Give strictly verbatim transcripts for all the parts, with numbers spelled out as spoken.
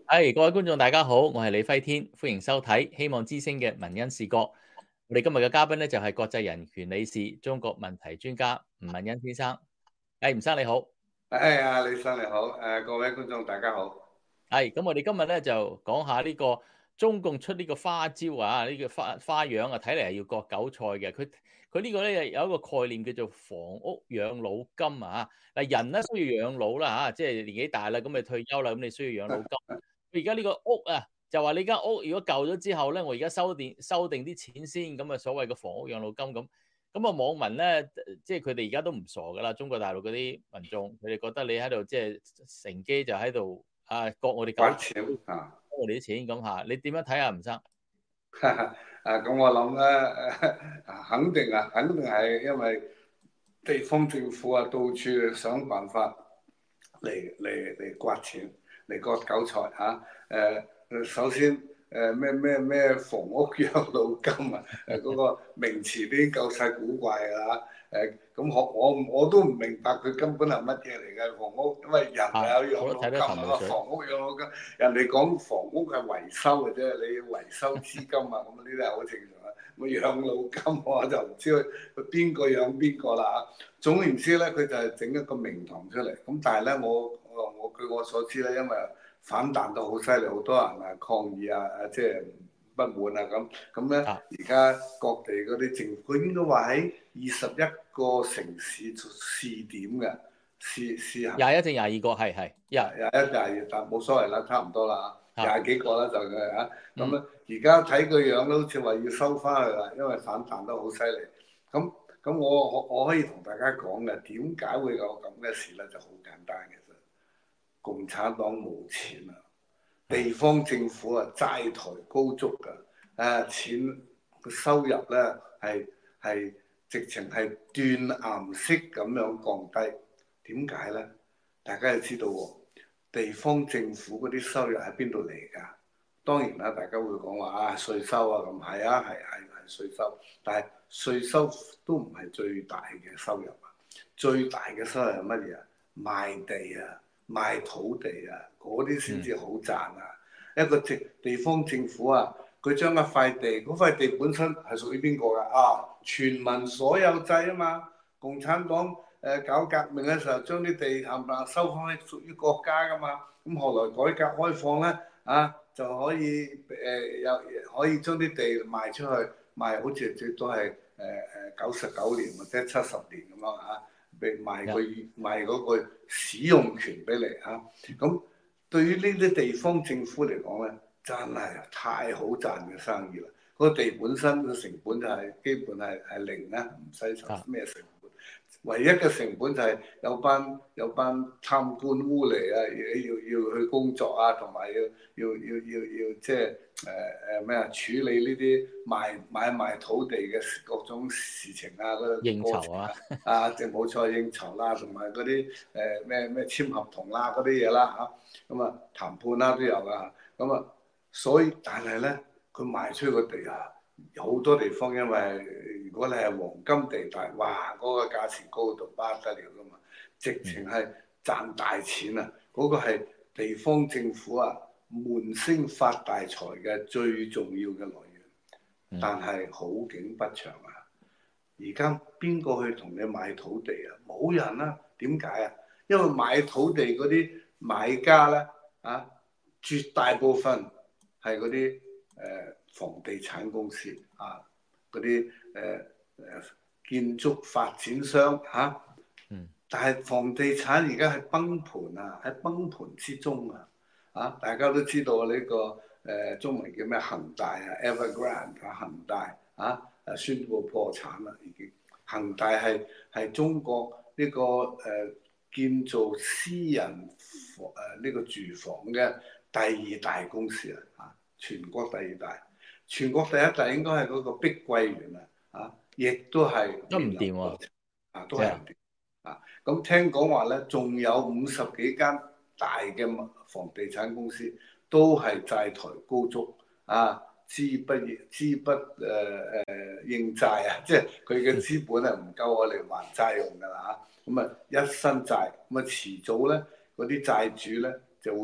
係，各位觀眾大家好，我係李輝天，歡迎收睇希望之聲嘅文恩視角。我哋今日嘅嘉賓咧就係國際人權理事、中國問題專家吳文恩先生。誒，吳生你好。 哎呀，李生你好，誒各位觀眾大家好。 係，咁我哋今日咧就講下呢個中共出呢個花招啊，呢個花花樣啊，睇嚟係要割韭菜嘅。佢佢呢個咧有一個概念叫做房屋養老金啊。嗱，人咧需要養老啦嚇，即係年紀大啦，咁你退休啦，咁你需要養老金。佢而家呢個屋啊，就話你間屋如果舊咗之後咧，我而家收定收定啲錢先，咁啊所謂嘅房屋養老金咁。咁啊網民咧，即係佢哋而家都唔傻噶啦，中國大陸嗰啲民眾，佢哋覺得你喺度即係乘機就喺度。啊，割我哋韭揾菜， 錢啊， 割我哋啲錢咁嚇，你點樣睇啊，吳生？ 啊咁我諗咧，肯定啊，肯定係因為地方政府啊，到處想辦法嚟嚟嚟刮錢，嚟割韭菜嚇。誒、誒，首先誒咩咩咩房屋養老金啊，誒嗰個名詞都已經夠晒古怪㗎啦。誒咁我我我都唔明白佢根本係乜嘢嚟嘅房屋，因為人啊， 係有養我都睇得一老金啊， 頭霧水。 房屋養老金，人哋講房屋係維修嘅啫，你要維修資金啊，咁呢啲係好正常啊。咁養老金我就唔知佢佢邊個養邊個啦嚇。總言之咧，佢就係整一個名堂出嚟。咁但係咧，我我我據我所知咧，因為反彈到好犀利，好多人啊抗議啊，即係不滿啊咁。咁咧， 啊， 而家各地嗰啲政府，佢應該話喺二十一個城市做試點嘅試試行。 廿一定廿二個，係係一廿一廿二，但冇所謂啦，差唔多啦嚇， 啊， 廿幾個啦就係嚇。咁嗯， 咧，而家睇個樣都好似話要收翻去啦，因為反彈得好犀利。咁咁我我我可以同大家講嘅，點解會有咁嘅事咧？就好簡單嘅啫，共產黨冇錢啊，地啊， 方政府啊債台高築㗎，誒錢個收入咧係係直情係斷崖式咁樣降低。點解咧？大家要知道喎，地方政府嗰啲收入喺邊度嚟㗎？當然啦，大家會講話啊稅收啊咁，係啊係係係稅收，但係稅收都唔係最大嘅收入啊！最大嘅收入係乜嘢啊？賣地啊，賣土地啊，嗰啲先至好賺啊！一個政地方政府啊，佢將一塊地，嗰塊地本身係屬於邊個㗎？啊，全民所有制啊嘛！共產黨誒搞革命嘅時候，將啲地冚唪唥收翻去屬於國家㗎嘛。咁後來改革開放咧，啊就可以誒有、呃、可以將啲地賣出去，賣好似最多係誒誒九十九年或者七十年咁樣嚇，俾賣個賣嗰個使用權俾你嚇。咁、啊、對於呢啲地方政府嚟講咧，真係太好賺嘅生意啦！嗰、那個地本身嘅成本就係、是、基本係係零啦，唔使受咩成本。唯一嘅成本就係有班有班貪官污吏啊，要要去工作啊，同埋要要要要要即係誒誒咩啊，處理呢啲賣買賣土地嘅各種事情啊，嗰個應酬啊， 過程啊，啊，即係冇錯應酬啦，同埋嗰啲誒咩咩簽合同啦嗰啲嘢啦嚇，咁啊談判啦都有噶，咁啊所以但係咧，佢賣出去個地啊，有好多地方因為。如果你係黃金地帶，哇！嗰、那個價錢高到不得了噶嘛，直情係賺大錢啊！嗰、那個係地方政府啊悶聲發大財嘅最重要嘅來源，但係好景不長啊！而家邊個去同你買土地啊？冇人啦、啊，點解啊？因為買土地嗰啲買家咧啊，絕大部分係嗰啲誒房地產公司啊。嗰啲誒誒建築發展商嚇，啊嗯、但係房地產而家係崩盤啊，喺崩盤之中啊，啊大家都知道呢、這個誒、呃、中文叫咩恒大啊 Evergrande 啊恒大啊誒宣布破產啦已經，恒大係係中國呢、這個誒、呃、建造私人房誒呢個住房嘅第二大公司啊，啊全國第二大。全國第一大應該係嗰個碧桂園啊，啊，亦都係都唔面臨掂喎， 啊，都係唔掂啊。咁聽講話咧，仲有五十幾間大嘅房地產公司都係債台高築啊，資不資不誒誒、呃呃、應債啊，即係佢嘅資本係唔夠我哋還債用㗎啦嚇。咁啊一身債，咁啊遲早咧嗰啲債主咧就會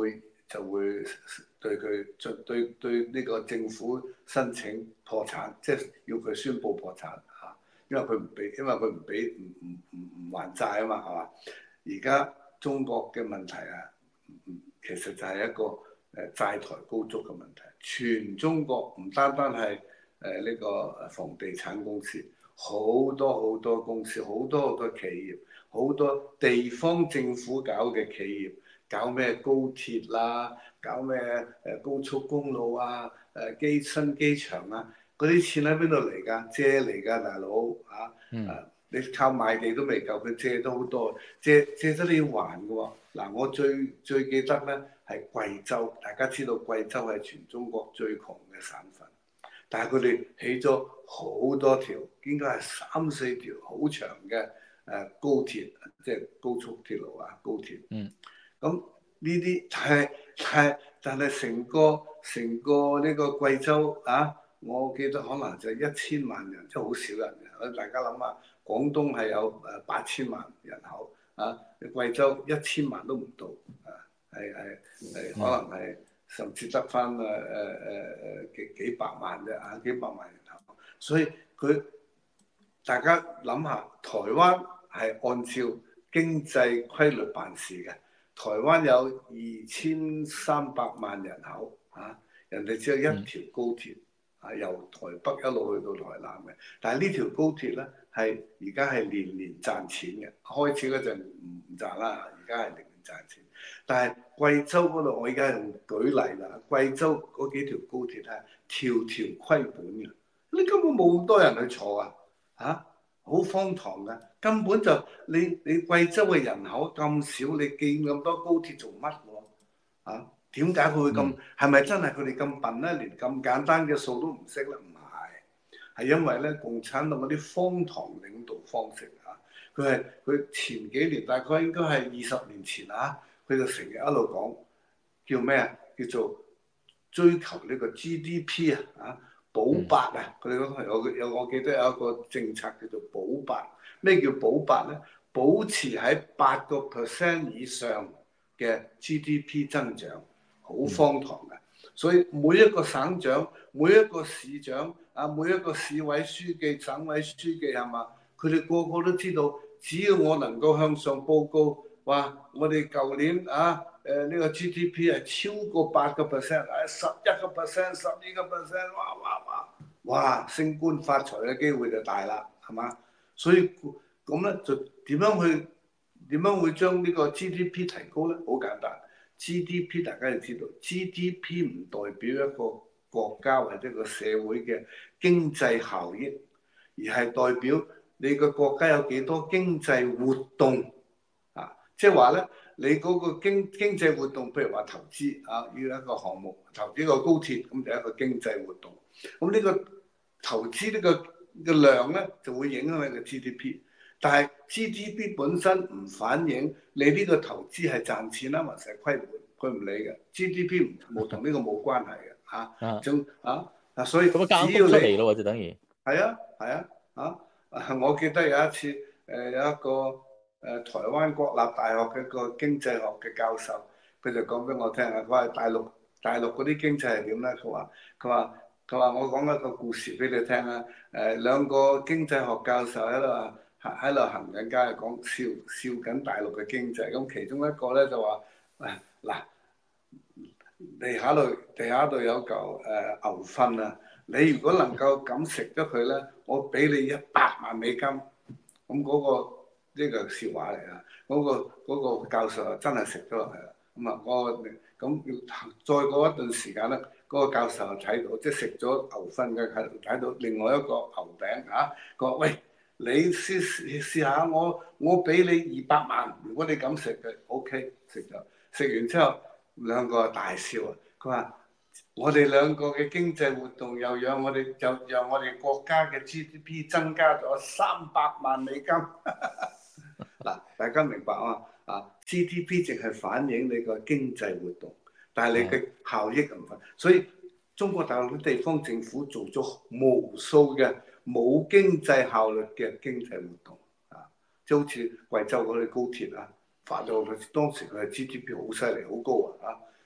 就會對佢對對呢個政府申請破產，即係要佢宣布破產嚇，因為佢唔俾，因為佢唔俾唔唔唔唔還債啊嘛，係嘛？而家中國嘅問題啊，其實就係一個誒債台高築嘅問題。全中國唔單單係誒呢個房地產公司，好多好多公司，好多好多企業，好多地方政府搞嘅企業，搞咩高鐵啦，搞咩誒高速公路啊，誒機新機場啊，嗰啲錢喺邊度嚟㗎？借嚟㗎，大佬啊！啊，你靠賣地都未夠，佢借都好多，借借得你要還㗎喎。嗱，我最最記得咧係貴州，大家知道貴州係全中國最窮嘅省份，但係佢哋起咗好多條，應該係三四條好長嘅誒高鐵，即係高速鐵路啊，高鐵。嗯。咁呢啲係係，但係成個成個呢個貴州啊，我記得可能就一千萬人，即係好少人嘅。大家諗下，廣東係有誒八千萬人口。啊！貴州一千萬都唔到，啊，係係係，可能係甚至得翻誒誒誒誒幾幾百萬啫，啊，幾百萬人口。所以佢大家諗下，台灣係按照經濟規律辦事嘅。台灣有二千三百萬人口，啊，人哋只有一條高鐵，啊，由台北一路去到台南嘅。但係呢條高鐵咧，係而家係年年賺錢嘅，開始嗰陣唔唔賺啦，而家係年年賺錢。但係貴州嗰度，我而家用舉例啦，貴州嗰幾條高鐵係條條虧本嘅，你根本冇咁多人去坐啊，嚇，好荒唐㗎，根本就你你貴州嘅人口咁少，你建咁多高鐵做乜喎？啊，點解佢會咁？係咪、嗯、真係佢哋咁笨咧？連咁簡單嘅數都唔識咧？唔係，係因為咧共產黨嗰啲荒唐領導方式啊！佢係佢前幾年大概應該係二十年前啊，佢就成日一路講叫咩啊？叫做追求呢個 G D P 啊，啊保八啊！佢哋嗰個有有我記得有一個政策叫做保八。咩叫保八咧？保持喺八個 percent 以上嘅 G D P 增長，好荒唐嘅。所以每一個省長、每一個市長啊、每一個市委書記、省委書記係嘛？佢哋個個都知道，只要我能夠向上報告話，我哋舊年啊誒呢個 G D P 係超過八個 percent， 誒十一個 percent、十二個 percent，哇哇哇哇升官發財嘅機會就大啦，係嘛？所以咁咧就點樣去點樣會將呢個 G D P 提高咧？好簡單。G D P 大家要知道 ，G D P 唔代表一個國家或者個社會嘅經濟效益，而係代表你個國家有幾多經濟活動啊！即係話咧，你嗰個經經濟活動，譬如話投資啊，要一個項目投資個高鐵，咁就係一個經濟活動。咁呢個投資呢個嘅量咧，就會影響你嘅 G D P。但係 G D P 本身唔反映你呢個投資係賺錢啦，還是係虧本，佢唔理嘅。G D P 冇同呢個冇關係嘅嚇，仲啊啊，所以只要你嚟咯，就等於係啊係啊啊！我記得有一次誒、呃、有一個誒、呃、台灣國立大學嘅一個經濟學嘅教授，佢就講俾我聽啊，佢話大陸大陸嗰啲經濟係點咧？佢話佢話佢話我講一個故事俾你聽啊！誒、呃、兩個經濟學教授喺度話。喺度行緊街，講笑笑緊大陸嘅經濟。咁其中一個咧就話：誒嗱，地下度地下度有嚿誒、呃、牛糞啊！你如果能夠咁食咗佢咧，我俾你一百萬美金。咁嗰、嗰個呢、呢個笑話嚟啊！嗰、嗰個嗰個教授真係食咗落去啦。咁啊，我咁要再過一段時間咧，嗰、嗰個教授就睇到，即係食咗牛糞嘅睇睇到另外一個牛餅嚇。佢、啊、話：喂！你試試試下我，我俾你二百萬，如果你咁食嘅，OK，食咗。食完之後，兩個大笑啊！佢話：我哋兩個嘅經濟活動又讓我哋又讓我哋國家嘅 G D P 增加咗三百萬美金。嗱，大家明白啊？啊 ，G D P 淨係反映你個經濟活動，但係你嘅效益唔係。所以中國大陸嘅地方政府做咗無數嘅冇經濟效率嘅經濟活動啊，即係好似貴州嗰啲高鐵啊，發到佢當時佢嘅 G D P 好犀利，好高啊！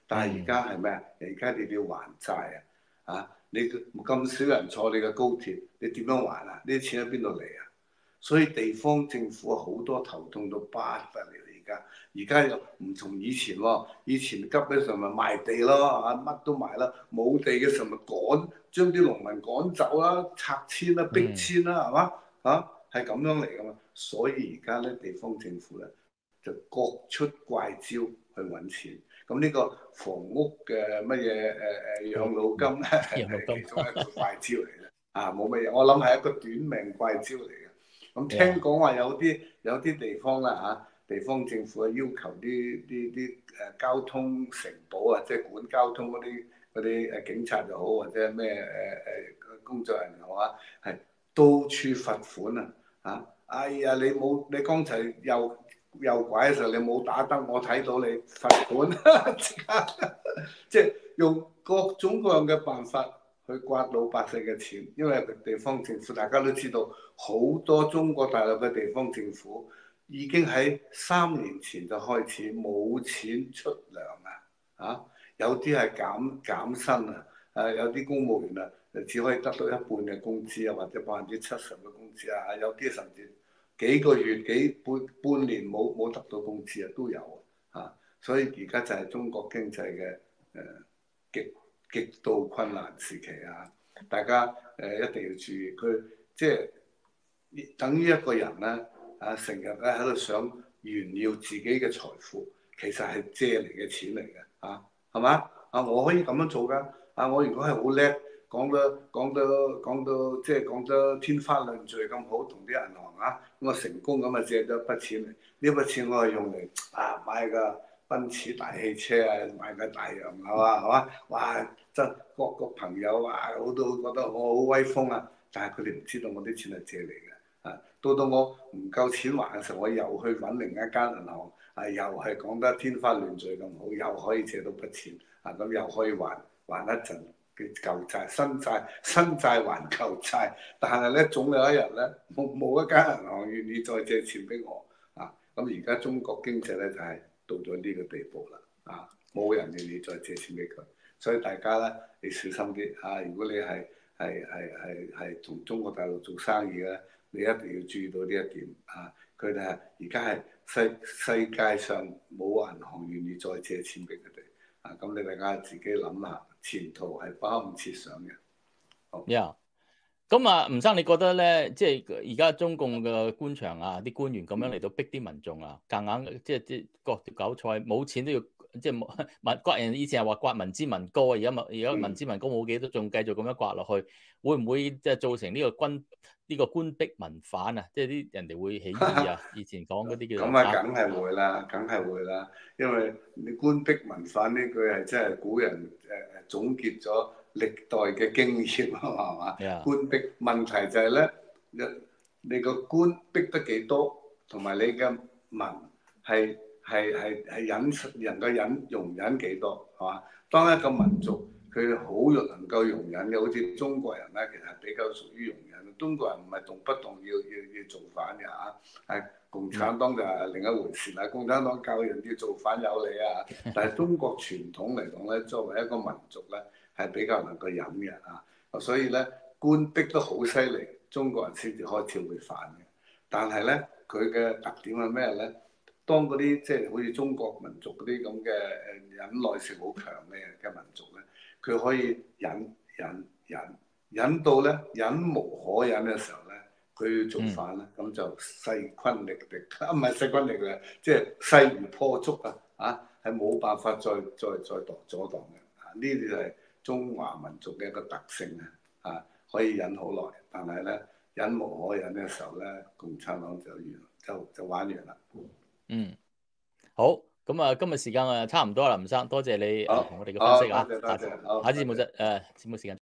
但係而家係咩啊？而家你哋要還債啊！啊，你咁少人坐你嘅高鐵，你點樣還啊？呢啲錢喺邊度嚟啊？所以地方政府好多頭痛到不得了。而家而家又唔同以前喎，以前急嘅時候咪賣地咯，啊乜都賣啦，冇地嘅時候咪趕將啲農民趕走啦，拆遷啦，逼遷啦，係嘛？啊，係咁樣嚟噶嘛。所以而家咧地方政府咧就各出怪招去揾錢。咁呢個房屋嘅乜嘢誒誒養老金咧係其中一個怪招嚟嘅。啊，冇乜嘢，我諗係一個短命怪招嚟嘅。咁聽講話有啲有啲地方啦嚇、啊，地方政府要求啲啲啲誒交通承保啊，即係管交通嗰啲嗰啲誒警察又好，或者咩誒誒工作人員又好啊，係到處罰款啊嚇！哎呀，你冇你剛才右右拐嘅時候你冇打燈，我睇到你罰款，即係用各種各樣嘅辦法去刮老百姓嘅錢，因為地方政府大家都知道，好多中國大陸嘅地方政府已經喺三年前就開始冇錢出糧啊！啊，有啲係減減薪啊，誒有啲公務員啊，只可以得到一半嘅工資啊，或者百分之七十嘅工資啊，有啲甚至幾個月幾半半年冇冇得到工資啊都有啊！所以而家就係中國經濟嘅誒極極度困難時期啊！大家誒、呃、一定要注意，佢即係等於一個人咧啊，成日咧喺度想炫耀自己嘅財富，其實係借嚟嘅錢嚟嘅啊，係嘛啊？我可以咁樣做㗎啊！我如果係好叻，講得講得講得即係講得天花亂墜咁好，同啲銀行啊，咁我成功咁啊借咗一筆錢嚟，呢筆錢我係用嚟啊買個奔馳大汽車啊，買個大洋樓啊，係嘛？哇！真各個朋友啊，我都覺得我好威風啊！但係佢哋唔知道我啲錢係借嚟嘅啊！到到我唔夠錢還嘅時候，我又去揾另一間銀行，啊又係講得天花亂墜咁好，又可以借到筆錢啊！咁又可以還還一陣嘅舊債，新債新債還舊債。但係咧，總有一日咧，冇冇一間銀行願意再借錢俾我啊！咁而家中國經濟咧就係、是、到咗呢個地步啦啊！冇人願意再借錢俾佢。所以大家咧，你小心啲嚇、啊。如果你係係係係係同中國大陸做生意咧，你一定要注意到呢一點嚇。佢哋係而家係世世界上冇銀行願意再借錢俾佢哋啊。咁你大家自己諗下，前途係不堪設想嘅。好。 呀，咁啊，吳生，你覺得咧，即係而家中共嘅官場啊，啲官員咁樣嚟到逼啲民眾啊，夾硬即係即係割條韭菜，冇錢都要。即係民刮人，以前係話刮民脂民膏啊，而家民而家民脂民膏冇幾多，仲繼續咁樣刮落去，會唔會即係造成呢個軍呢、呢個官逼民反啊？即係啲人哋會起義啊？以前講嗰啲叫咁啊，梗係會啦，梗係會啦，因為你官逼民反呢句係真係古人誒誒、呃、總結咗歷代嘅經驗啊，係嘛？Yeah. 官逼問題就係咧，你你個官逼得幾多，同埋你嘅民係。係係係忍能夠忍容忍幾多係嘛？當一個民族佢好容能夠容忍嘅，好似中國人咧，其實比較屬於容忍。中國人唔係動不動要要要造反嘅嚇，係共產黨就係另一回事啦。共產黨教人要造反有理啊，但係中國傳統嚟講咧，作為一個民族咧，係比較能夠忍嘅嚇。所以咧，官逼得好犀利，中國人先至開始會反嘅。但係咧，佢嘅特點係咩咧？當嗰啲即係好似中國民族嗰啲咁嘅誒忍耐性好強嘅嘅民族咧，佢可以忍忍忍忍到咧忍無可忍嘅時候咧，佢要做反咧，咁、嗯、就勢均力敵，唔係勢均力敵，即係勢如破竹啊！啊，係冇辦法再再再擋阻擋嘅。啊，呢啲就係中華民族嘅一個特性啊！啊，可以忍好耐，但係咧忍無可忍嘅時候咧，共產黨就完就就玩完啦。 嗯，好，咁啊，今日時間啊差唔多啦，吳生，多謝你誒同我哋嘅分析啊， 多謝多謝， 下次節目就誒節目時間。